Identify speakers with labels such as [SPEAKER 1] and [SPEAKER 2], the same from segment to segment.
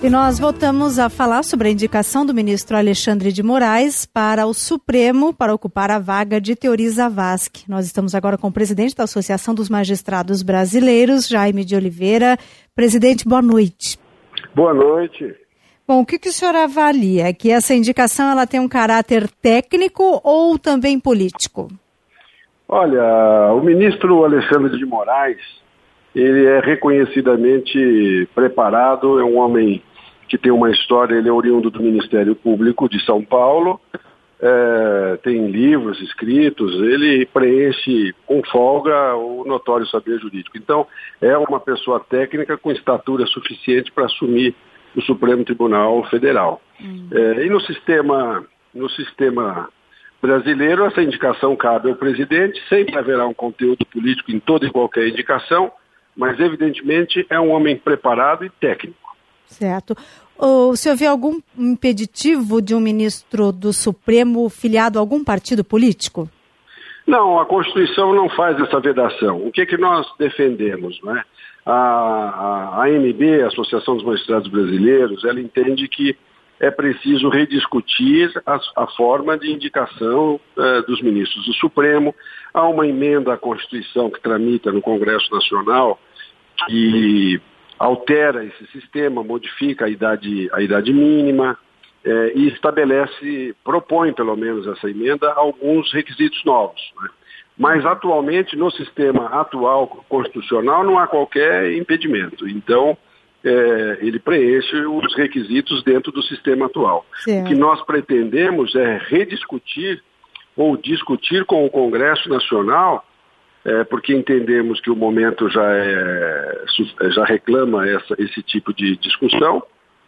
[SPEAKER 1] E nós voltamos a falar sobre a indicação do ministro Alexandre de Moraes para o Supremo para ocupar a vaga de Teori Zavascki. Nós estamos agora com o presidente da Associação dos Magistrados Brasileiros, Jaime de Oliveira. Presidente, boa noite.
[SPEAKER 2] Boa noite.
[SPEAKER 1] Bom, o que o senhor avalia? Que essa indicação ela tem um caráter técnico ou também político?
[SPEAKER 2] Olha, o ministro Alexandre de Moraes, ele é reconhecidamente preparado, é um homem que tem uma história, ele é oriundo do Ministério Público de São Paulo, tem livros escritos, ele preenche com folga o notório saber jurídico. Então, é uma pessoa técnica com estatura suficiente para assumir o Supremo Tribunal Federal. E no sistema brasileiro, essa indicação cabe ao presidente, sempre haverá um conteúdo político em toda e qualquer indicação, mas evidentemente é um homem preparado e técnico.
[SPEAKER 1] Certo. O senhor vê algum impeditivo de um ministro do Supremo filiado a algum partido político?
[SPEAKER 2] Não, a Constituição não faz essa vedação. O que nós defendemos, né? A AMB, a Associação dos Magistrados Brasileiros, ela entende que é preciso rediscutir a forma de indicação dos ministros do Supremo. Há uma emenda à Constituição que tramita no Congresso Nacional que altera esse sistema, modifica a idade mínima e propõe pelo menos essa emenda, alguns requisitos novos, né? Mas atualmente, no sistema atual constitucional, não há qualquer impedimento. Então, ele preenche os requisitos dentro do sistema atual. Certo. O que nós pretendemos é rediscutir ou discutir com o Congresso Nacional, porque entendemos que o momento já reclama esse tipo de discussão,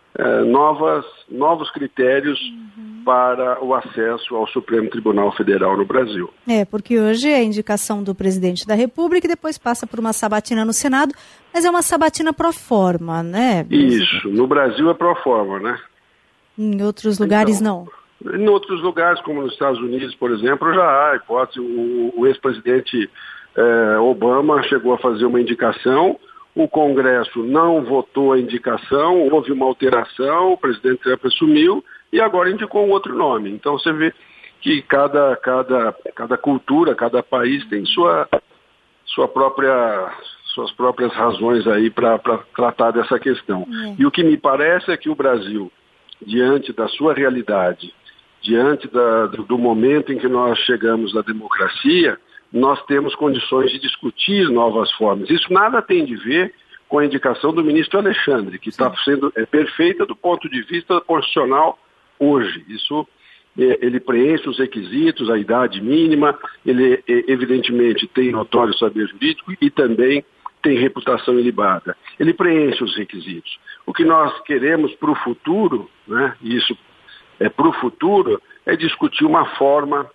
[SPEAKER 2] novos critérios para o acesso ao Supremo Tribunal Federal no Brasil.
[SPEAKER 1] Porque hoje é a indicação do presidente da República e depois passa por uma sabatina no Senado, mas é uma sabatina pro forma, né?
[SPEAKER 2] Isso, no Brasil é pro forma, né?
[SPEAKER 1] Em outros lugares não?
[SPEAKER 2] Em outros lugares, como nos Estados Unidos, por exemplo, já há hipótese. O ex-presidente Obama chegou a fazer uma indicação, o Congresso não votou a indicação, houve uma alteração, o presidente Trump assumiu e agora indicou um outro nome. Então você vê que cada cultura, cada país tem suas próprias razões aí para tratar dessa questão. E o que me parece é que o Brasil, diante da sua realidade, diante do momento em que nós chegamos à democracia, nós temos condições de discutir novas formas. Isso nada tem de ver com a indicação do ministro Alexandre, que está sendo perfeita do ponto de vista constitucional hoje. Isso, ele preenche os requisitos, a idade mínima, ele evidentemente tem notório saber jurídico e também tem reputação ilibada. Ele preenche os requisitos. O que nós queremos para o futuro, né, isso para o futuro, é discutir uma forma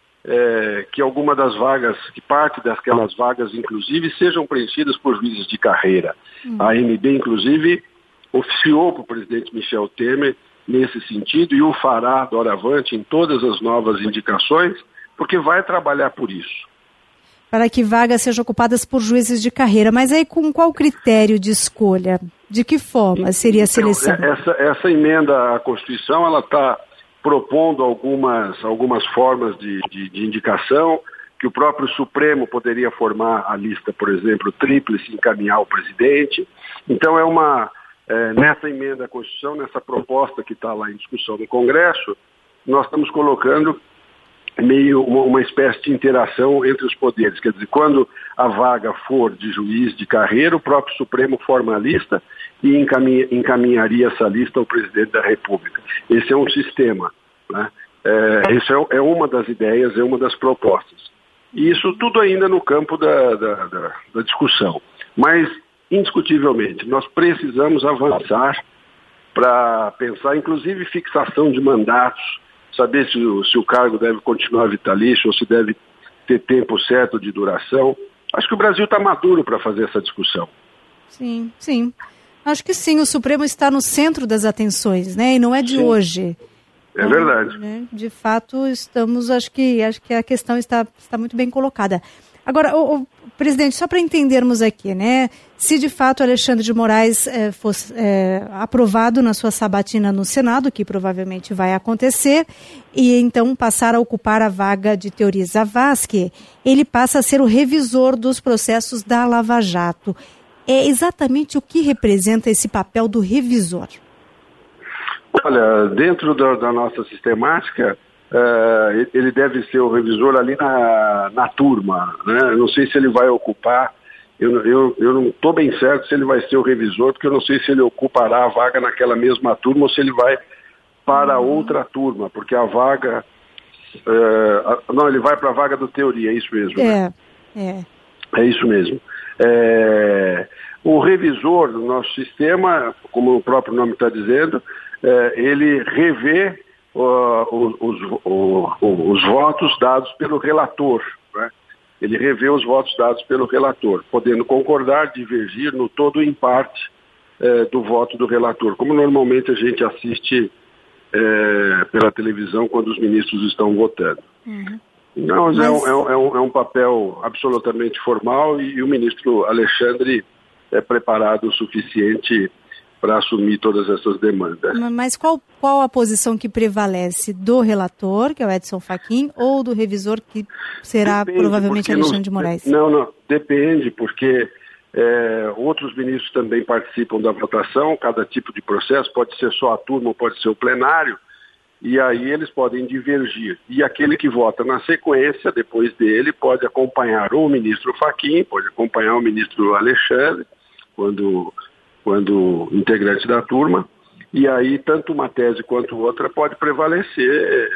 [SPEAKER 2] que alguma das vagas, que parte daquelas vagas, inclusive, sejam preenchidas por juízes de carreira. A AMB, inclusive, oficiou para o presidente Michel Temer nesse sentido e o fará doravante em todas as novas indicações, porque vai trabalhar por isso.
[SPEAKER 1] Para que vagas sejam ocupadas por juízes de carreira, mas aí com qual critério de escolha? De que forma seria a seleção?
[SPEAKER 2] Essa emenda à Constituição, ela está propondo algumas formas de indicação, que o próprio Supremo poderia formar a lista, por exemplo, tríplice, encaminhar ao presidente. Então nessa emenda à Constituição, nessa proposta que está lá em discussão no Congresso, nós estamos colocando meio uma espécie de interação entre os poderes. Quer dizer, quando a vaga for de juiz de carreira, o próprio Supremo forma a lista e encaminharia essa lista ao presidente da República. Esse é um sistema, né? Isso é uma das ideias, é uma das propostas. E isso tudo ainda no campo da discussão. Mas, indiscutivelmente, nós precisamos avançar para pensar, inclusive, fixação de mandatos, saber se o cargo deve continuar vitalício ou se deve ter tempo certo de duração. Acho que o Brasil está maduro para fazer essa discussão.
[SPEAKER 1] Sim. Acho que sim, o Supremo está no centro das atenções, né? E não é de hoje.
[SPEAKER 2] É verdade.
[SPEAKER 1] Né? De fato, acho que a questão está muito bem colocada. Agora, presidente, só para entendermos aqui, né? Se de fato Alexandre de Moraes fosse aprovado na sua sabatina no Senado, que provavelmente vai acontecer, e então passar a ocupar a vaga de Teori Zavascki, ele passa a ser o revisor dos processos da Lava Jato. É exatamente o que representa esse papel do revisor?
[SPEAKER 2] Olha, dentro da nossa sistemática, ele deve ser o revisor ali na turma, né? Eu não sei se ele vai ocupar, eu não estou bem certo se ele vai ser o revisor, porque eu não sei se ele ocupará a vaga naquela mesma turma ou se ele vai para outra turma, porque a vaga... não, ele vai para a vaga do Teori, é isso mesmo. É isso mesmo. O revisor do nosso sistema, como o próprio nome está dizendo, ele revê os votos dados pelo relator, né? Ele revê os votos dados pelo relator, podendo concordar, divergir no todo ou em parte do voto do relator, como normalmente a gente assiste pela televisão quando os ministros estão votando. Uhum. Não, mas... é um papel absolutamente formal e o ministro Alexandre é preparado o suficiente para assumir todas essas demandas.
[SPEAKER 1] Mas qual a posição que prevalece? Do relator, que é o Edson Fachin, ou do revisor, que será provavelmente Alexandre de Moraes?
[SPEAKER 2] Não, depende, porque outros ministros também participam da votação, cada tipo de processo, pode ser só a turma ou pode ser o plenário, e aí eles podem divergir. E aquele que vota na sequência, depois dele, pode acompanhar ou o ministro Fachin, pode acompanhar o ministro Alexandre, quando integrante da turma, e aí tanto uma tese quanto outra pode prevalecer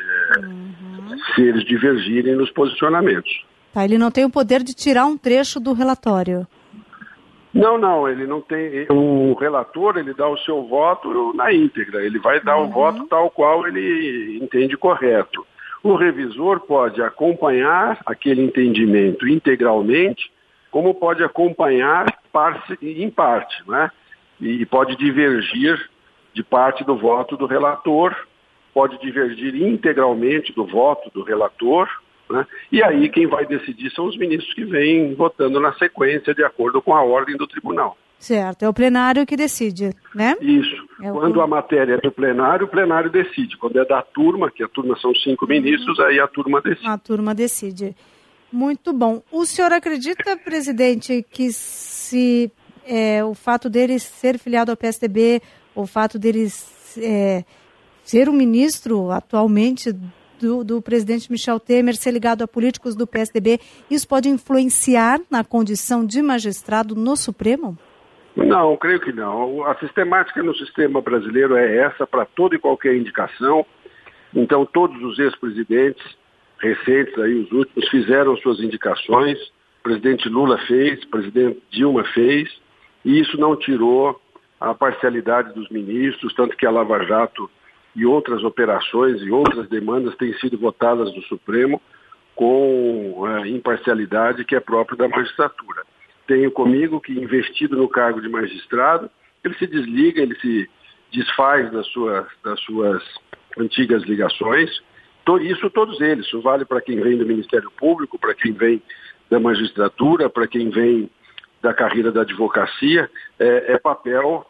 [SPEAKER 2] se eles divergirem nos posicionamentos.
[SPEAKER 1] Tá, ele não tem o poder de tirar um trecho do relatório.
[SPEAKER 2] Não, ele não tem. O relator, ele dá o seu voto na íntegra, ele vai dar o voto tal qual ele entende correto. O revisor pode acompanhar aquele entendimento integralmente, como pode acompanhar em parte, né? E pode divergir de parte do voto do relator, pode divergir integralmente do voto do relator, né? E aí quem vai decidir são os ministros que vêm votando na sequência de acordo com a ordem do tribunal.
[SPEAKER 1] Certo, é o plenário que decide, né?
[SPEAKER 2] Isso. Quando a matéria é do plenário, o plenário decide. Quando é da turma, que a turma são 5 ministros, aí a turma decide.
[SPEAKER 1] A turma decide. Muito bom. O senhor acredita, presidente, que se o fato dele ser filiado ao PSDB, o fato dele ser um ministro atualmente do presidente Michel Temer, ser ligado a políticos do PSDB, isso pode influenciar na condição de magistrado no Supremo?
[SPEAKER 2] Não, creio que não. A sistemática no sistema brasileiro é essa para toda e qualquer indicação. Então, todos os ex-presidentes recentes, aí os últimos, fizeram suas indicações. O presidente Lula fez, o presidente Dilma fez, e isso não tirou a parcialidade dos ministros, tanto que a Lava Jato e outras operações e outras demandas têm sido votadas no Supremo com imparcialidade que é própria da magistratura. Tenho comigo que, investido no cargo de magistrado, ele se desliga, ele se desfaz das suas antigas ligações. Isso todos eles, isso vale para quem vem do Ministério Público, para quem vem da magistratura, para quem vem da carreira da advocacia, é papel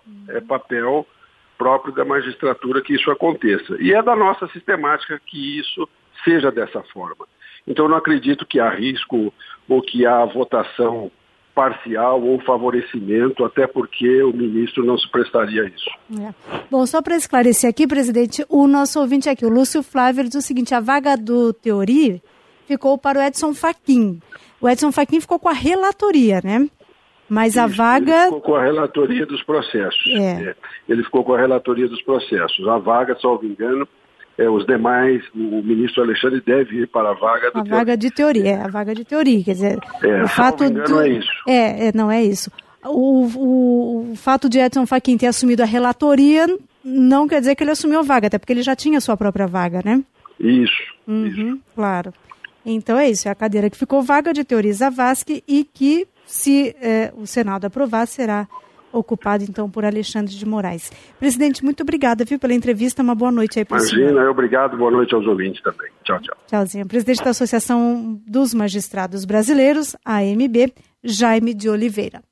[SPEAKER 2] próprio da magistratura que isso aconteça. E é da nossa sistemática que isso seja dessa forma. Então eu não acredito que há risco ou que há votação parcial ou favorecimento, até porque o ministro não se prestaria a isso.
[SPEAKER 1] Bom, só para esclarecer aqui, presidente, o nosso ouvinte aqui, o Lúcio Flávio, diz o seguinte: a vaga do Teori ficou para o Edson Fachin. O Edson Fachin ficou com a relatoria, né? Mas isso, a vaga... Ele ficou
[SPEAKER 2] com a relatoria dos processos. Ele ficou com a relatoria dos processos. A vaga, salvo engano, os demais, o ministro Alexandre deve ir para a vaga do Teori.
[SPEAKER 1] A vaga de Teori, a vaga de Teori, quer dizer...
[SPEAKER 2] o fato engano, é isso.
[SPEAKER 1] Não é isso. O fato de Edson Fachin ter assumido a relatoria não quer dizer que ele assumiu a vaga, até porque ele já tinha a sua própria vaga, né?
[SPEAKER 2] Isso.
[SPEAKER 1] Claro. Então é isso, é a cadeira que ficou vaga de Teori Zavascki e que, se o Senado aprovar, será ocupado então por Alexandre de Moraes. Presidente, muito obrigada, viu, pela entrevista. Uma boa noite aí para o senhor.
[SPEAKER 2] Imagina, obrigado. Boa noite aos ouvintes também. Tchau, tchau.
[SPEAKER 1] Tchauzinho. Presidente da Associação dos Magistrados Brasileiros, AMB, Jaime de Oliveira.